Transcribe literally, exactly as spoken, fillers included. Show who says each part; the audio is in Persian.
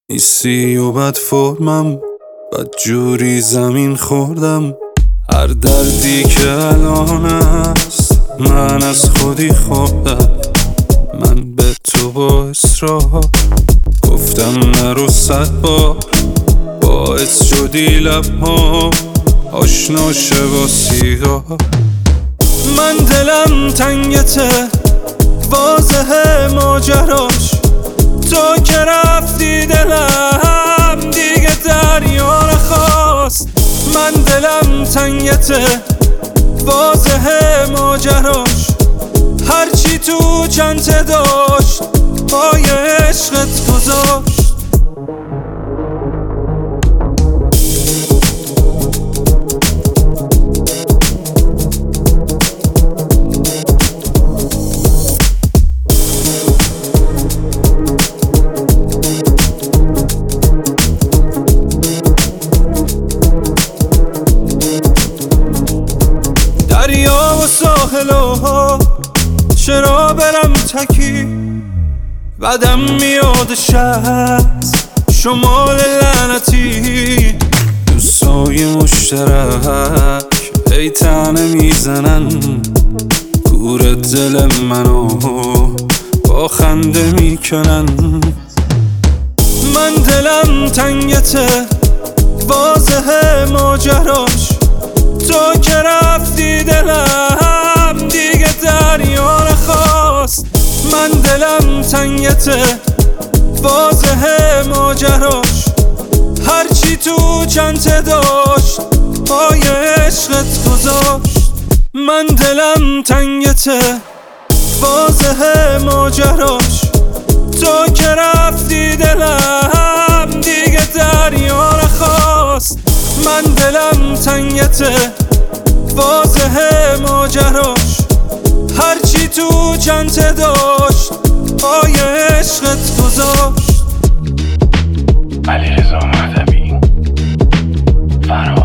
Speaker 1: نیستی و بد فرمم، بد جوری زمین خوردم. هر دردی که الان است من از خودی خوردم. من به تو با اصرار گفتم نرو صد بار، باعث شدی لب‌ها آشنا شه با سیگار. من دلم تنگته، واضحه ماجراش، تو که رفتی دلم دیگه دریا نخواست. من دلم تنگته، واضحه ماجراش، هرچی تو چنته داشت پای عشقت گذاشت. دریا و ساحل‌ها چرا برم تکی، بعدم میادش از شمال لعنتی. دوستای مشترک ای تنه میزنن، کور دل منو با خنده میکنن. من دلم تنگته، واضحه ماجراش، تو که رفتی دلم دیگه دریا نخواست. من دلم تنگته، واضحه ماجراش، هرچی تو چنته داشت پای عشقت گذاشت. من دلم تنگته، واضحه ماجراش، تو که رفتی دلم دیگه دریا نخواست. من دلم تنگته، واضحه ماجراش، هرچی تو چنته داشت پای عشقت گذاشت.
Speaker 2: علیرضا مهدوی، فرهاد